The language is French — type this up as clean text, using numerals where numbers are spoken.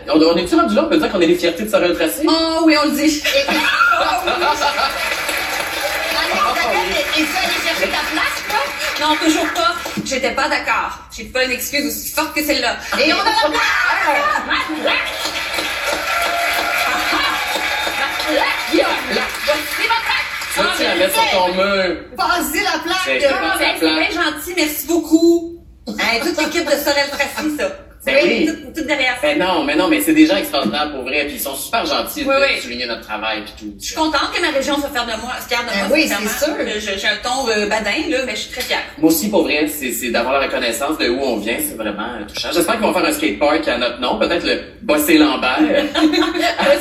On est-tu rendu là? On peut dire qu'on est les fiertés de Sorel Tracy? Oh oui, on le dit. Et tu allé chercher ta place, quoi? Non, toujours pas. J'étais pas d'accord. J'ai pas une excuse aussi forte que celle-là. Et on a la place! Ça, tu la mets sur ton mur. Passez la plaque! C'est C'est bien gentil, merci beaucoup. Hey, toute l'équipe de Sorel Tracy, ça. Ben oui. Tout derrière ça. Mais non, mais c'est des gens extraordinaires pour vrai, puis ils sont super gentils de souligner notre travail puis tout. Je suis contente que ma région soit fière de moi, fière de moi. Oui, sincèrement. c'est sûr. J'ai un ton badin, là, mais je suis très fière. Moi aussi, pour vrai, c'est d'avoir la reconnaissance de où on vient, c'est vraiment touchant. J'espère qu'ils vont faire un skatepark à notre nom, peut-être le Bossé Lambert.